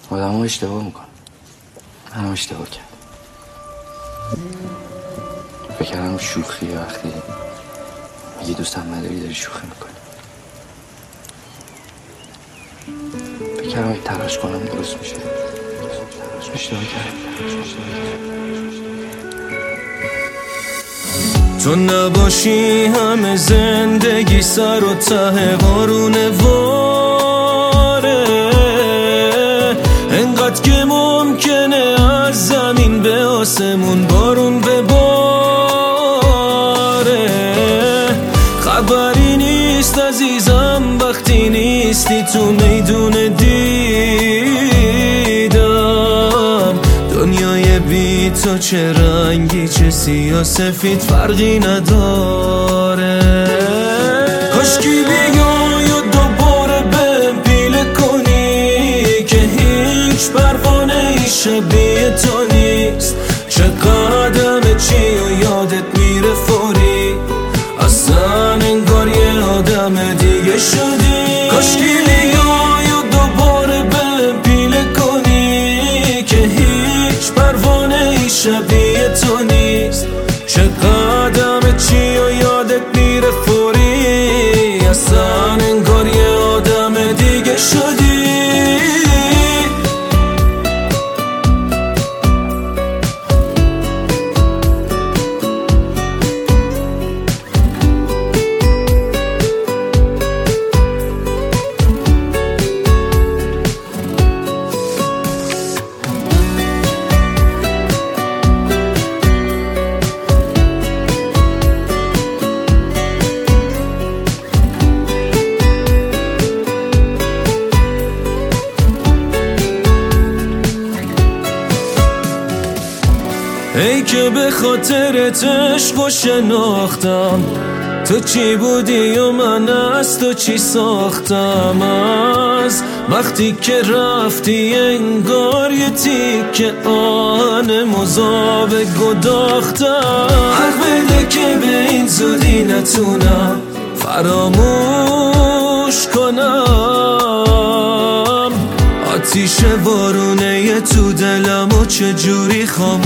آدم ها اشتباه میکنه. منم اشتباه کردم. فکر کردم شوخی وقتی میگی دوستم نداری داری شوخی میکنی. فکر کردم اگه تلاش کنم درست میشه. اشتباه کردم. تو نباشی همه زندگی سر و ته بارونه واره، انقدر که ممکنه از زمین به آسمون بارون بباره. خبری نیست عزیزم وقتی نیستی تو میدون دیدم. دنیای بی تو چه رنگی چه سیاه سفید فرقی نداره. کاشکی بیای و دوباره بهم پیله کنی که هیچ پروانه ای شبیه تو نیست. چقدر چی و یادت میره فوری، اصلا انگار یه آدم دیگه شدی. کاشکی بیای و دوباره بهم پیله کنی که هیچ پروانه ای شبیه تو نیست. چقدر چی و یادت میره فوری، اصلا انگار یه آدم دیگه شدی. ای که به خاطرت عشق و شناختم، تو چی بودی و من از تو چی ساختم. از وقتی که رفتی انگار یه تیکه آهن مذاب گداختم. حق بده که به این زودی نتونم فراموش کنم. آتیش بارونه یه تو دلم و چجوری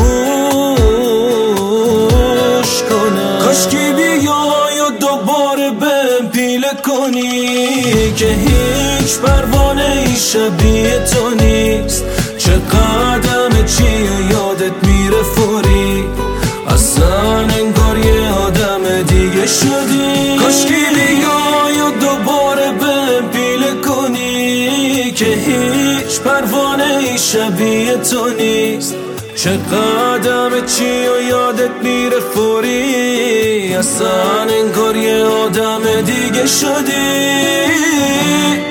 خاموش کنم. کاشکی بیای و دوباره بهم پیله کنی که هیچ پروانه ای شبیه تو نیست. چقدر چی و یادت میره فوری، اصلا انگار یه آدم دیگه شدی. کاشکی بیای و دوباره بهم پیله کنی که هیچ پروانه ای شبیه تو نیست. چقدر چی و یادت میره فوری، اصلا انگار یه آدم دیگه شدی.